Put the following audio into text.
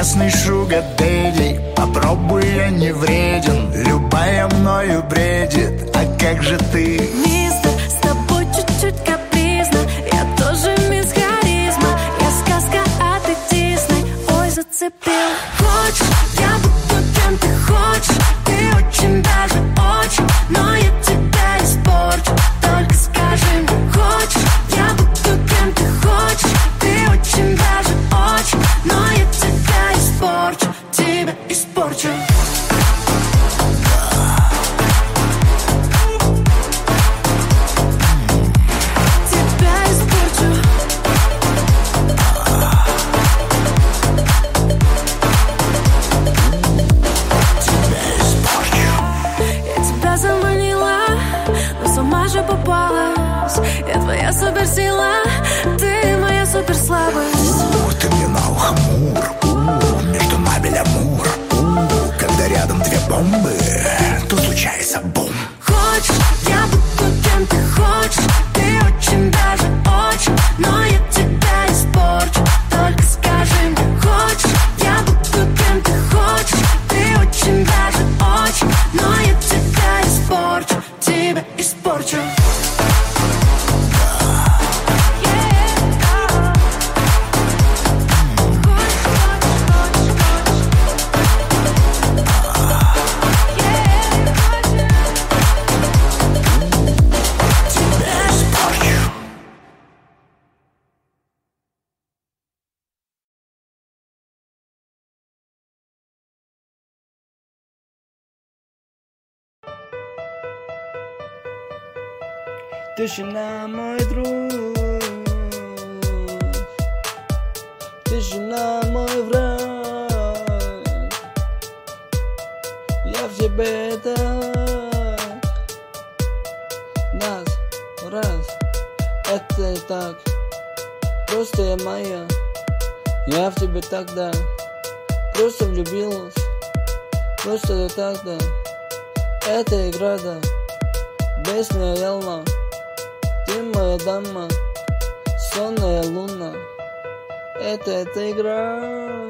местный шуга-дэдди. Попробуй, я не вреден, любая мною бредит. А как же ты? Мистер, с тобой чуть-чуть капризно. Я тоже мисс харизма. Я сказка, а ты Дисней. Ой, зацепил. Хочешь, я буду кем ты хочешь. Ты очень даже очень. Но я тебя испорчу. Только скажи мне, хочешь, я буду кем ты хочешь. Ты очень даже очень. Но я тебя испорчу. Тебя испорчу. Я твоя суперсила, ты моя суперслабость. Ты мне на ухо мур, между нами лямур. Когда рядом две бомбы, то случается бум. Хочешь, я буду кем ты хочешь. Ты очень даже очень. Но я тебя испорчу. Только скажи мне, хочешь, я буду кем ты хочешь. Ты очень даже очень. Но я тебя испорчу. Тебя испорчу. Тишина, мой друг, тишина, мой враг. Я в тебе так, раз, это так, просто я моя. Я в тебе тогда, просто влюбилась, просто я тогда. Это игра, да, бесная ялма. Ты моя дама, сонная луна. Это игра.